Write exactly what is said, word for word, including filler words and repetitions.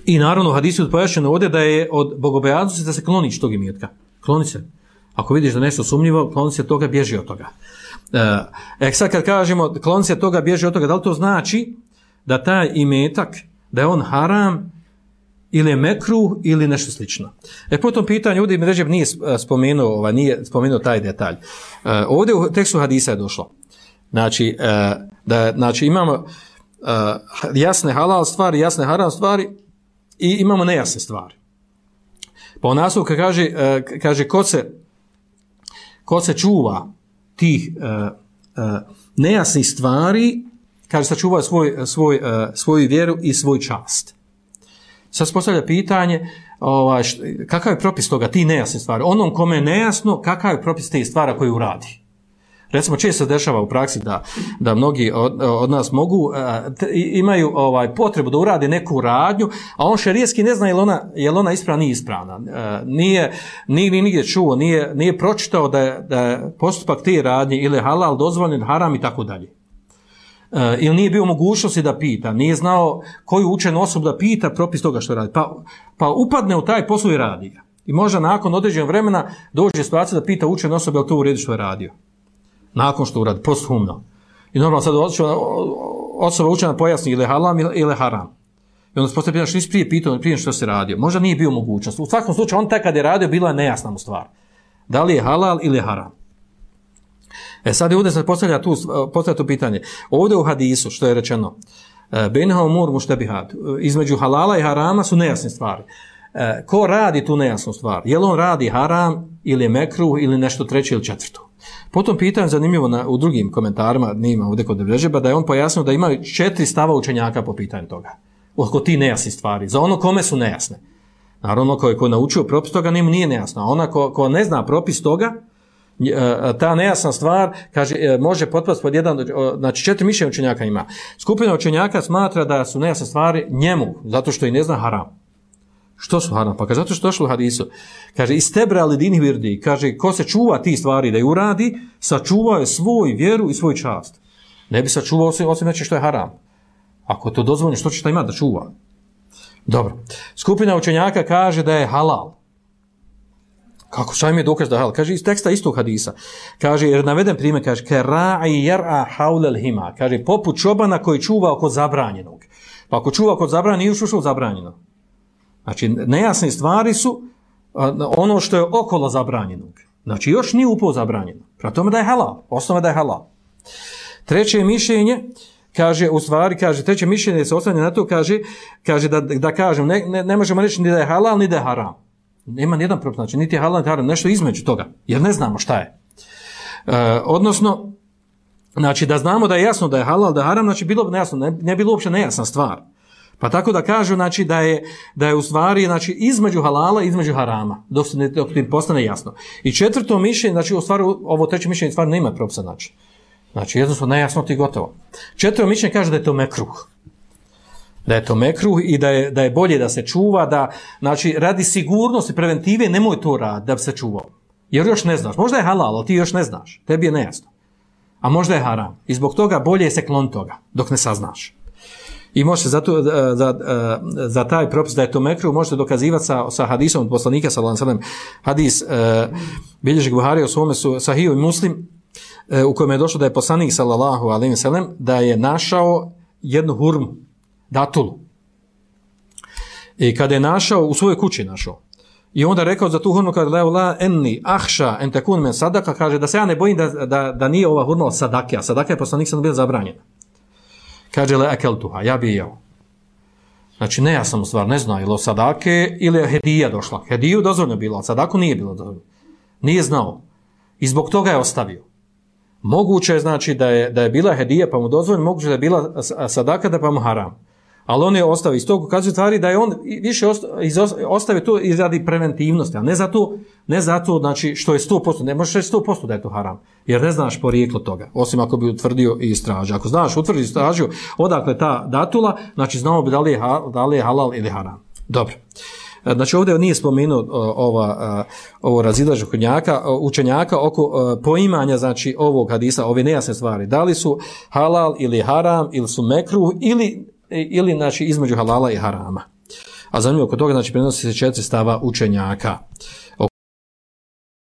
I naravno u hadisu je pojašnjeno ovdje da je od bogobojaznosti da se kloniš tog imetka. Kloni se. Ako vidiš da nešto sumnjivo, kloni se toga, bježi od toga. E sad kad kažemo kloni se toga, bježi od toga, da li to znači da taj imetak, da je on haram ili je mekruh ili nešto slično? E po tom pitanju ovdje Ibn Ređeb nije spomenuo, ovaj, nije spomenuo taj detalj. E, ovdje u tekstu hadisa je došlo. Znači, e, da, znači imamo e, jasne halal stvari, jasne haram stvari i imamo nejasne stvari. Pa u naslovu kad kaže, e, kaže ko se, ko se čuva tih e, e, nejasnih stvari, kaže sačuva svoj, svoj, uh, svoju vjeru i svoj čast. Sad se postavlja pitanje, ovaj, št, kakav je propis toga, ti nejasne stvari. Onom kome je nejasno, kakav je propis te stvari koji uradi. Recimo, često se dešava u praksi da, da mnogi od, od nas mogu, uh, t, imaju ovaj, potrebu da urade neku radnju, a on šerijski ne zna je li ona, je li ona ispravna, nije ispravna. Uh, nije, nije nigdje čuo, nije, nije pročitao da je, da je postupak te radnje ili halal, dozvoljen, haram i tako dalje. Uh, ili nije bio mogućnosti da pita, nije znao koju učenu osobu da pita propis toga što radi. Pa, pa upadne u taj posao i radi ga. I možda nakon određenog vremena dođe situacija da pita učenu osobu je li to u redu što je radio. Nakon što uradi, posthumno. I normalno sad osoba učena pojasni ili halam ili haram. I onda se postavlja pitanje što nisi prije pitao, prije što se radio. Možda nije bio mogućnost. U svakom slučaju on tek kad je radio bila je nejasna mu stvar. Da li je halal ili haram. E sad je ovdje se postavlja tu, postavlja tu pitanje. Ovdje u hadisu što je rečeno, bejneha umur muštebihat, između halala i harama su nejasne stvari. Ko radi tu nejasnu stvar? Je li on radi haram ili je mekruh ili nešto treće ili četvrto? Potom pitanje zanimljivo na, u drugim komentarima, nima ovdje kod Ibn da je on pojasnio da imaju četiri stava učenjaka po pitanju toga. Oko ti nejasni stvari. Za ono kome su nejasne. Naravno, ko je, ko je naučio propis toga, njemu nije nejasno. A ona ko, ko ne zna propis toga, ta nejasna stvar, kaže, može potpasti pod jedan, znači četiri mišljenja učenjaka ima. Skupina učenjaka smatra da su nejasne stvari njemu, zato što i ne zna haram. Što su haram? Pa kaže, zato što došlo u hadisu. Kaže, istebra li dini virdi, kaže, ko se čuva ti stvari da ju uradi, sačuvao je svoj vjeru i svoj čast. Ne bi sačuvao osim, osim neće što je haram. Ako to dozvoli, što će ta imati da čuva? Dobro. Skupina učenjaka kaže da je halal. Kako, šta im je dokaz da je halal? Kaže, iz teksta istog hadisa. Kaže, jer naveden primjer, kaže, kera'i jer'a haulel hima. Kaže, poput čobana koji čuva oko zabranjenog. Pa ako čuva oko zabranjenog, nije još ušao zabranjeno. Znači, nejasne stvari su ono što je okolo zabranjenog. Znači, još nije upao zabranjeno. Prema tome da je halal. Osnova da je halal. Treće mišljenje, kaže, u stvari, kaže, treće mišljenje se oslanja na to, kaže, kaže da, da kažem, ne, ne, ne možemo reći ni da je halal, ni da je haram. Nema nijedan propis, znači, niti je halal, niti haram, nešto između toga, jer ne znamo šta je. E, odnosno, znači, da znamo da je jasno da je halal, da je haram, znači, bilo bi nejasno, ne, ne bilo uopće nejasna stvar. Pa tako da kažu, znači, da je, da je u stvari, znači, između halala i između harama, dok se ne, dok ne postane jasno. I četvrto mišljenje, znači, u stvari, ovo treće mišljenje, stvari nema propisa, znači. Znači, jednostavno, nejasno ti gotovo. Četvrto mišljenje kaže da je to mekruh. Da je to mekruh i da je, da je bolje da se čuva, da, znači, radi sigurnosti, preventive, nemoj to raditi da bi se čuvao. Jer još ne znaš. Možda je halal, ali ti još ne znaš. Tebi je nejasno. A možda je haram. I zbog toga bolje je se klon toga, dok ne saznaš. I možete za, to, za, za, za taj propis da je to mekruh, možete dokazivati sa, sa hadisom od poslanika, sallallahu alejhi ve sellem, hadis uh, bilježi Buhari u svome su Sahiju i Muslim, uh, u kojem je došlo da je poslanik, sallallahu alejhi ve sellem, da je našao jednu hurmu, datulu. I kada je našao, u svojoj kući našao. I onda rekao za tu hurmu, kaže, la enni ahša en tekun men sadaka, kaže da se ja ne bojim da, da, da nije ova hurma od sadake, a sadaka je poslanik sam bila zabranjena. Kaže, le ekeltuha, ja bi jeo. Znači, ne ja sam u stvar, ne znao, ili o sadake, ili je hedija došla. Hediju dozvoljno bilo, a sadaku nije bilo dozvoljno. Nije znao. I zbog toga je ostavio. Moguće je, znači, da je, da je bila hedija pa mu dozvoljno, moguće da je bila sadaka da pa mu haram. Ali on je ostavio. Iz tog ukazuje stvari da je on više ostavio to i radi preventivnosti, a ne zato, ne zato, znači, što je sto posto, ne možeš reći sto posto da je to haram, jer ne znaš porijeklo toga, osim ako bi utvrdio i istražio. Ako znaš, utvrdi i istražio odakle ta datula, znači znamo bi da li je, da li je halal ili haram. Dobro. Znači ovdje nije spomenuo ova, ovo razilaženje učenjaka, učenjaka oko poimanja, znači, ovog hadisa, ove nejasne stvari. Da li su halal ili haram, ili su mekruh, ili ili znači između halala i harama. A zanimljivo kod toga, znači, prenosi se četiri stava učenjaka.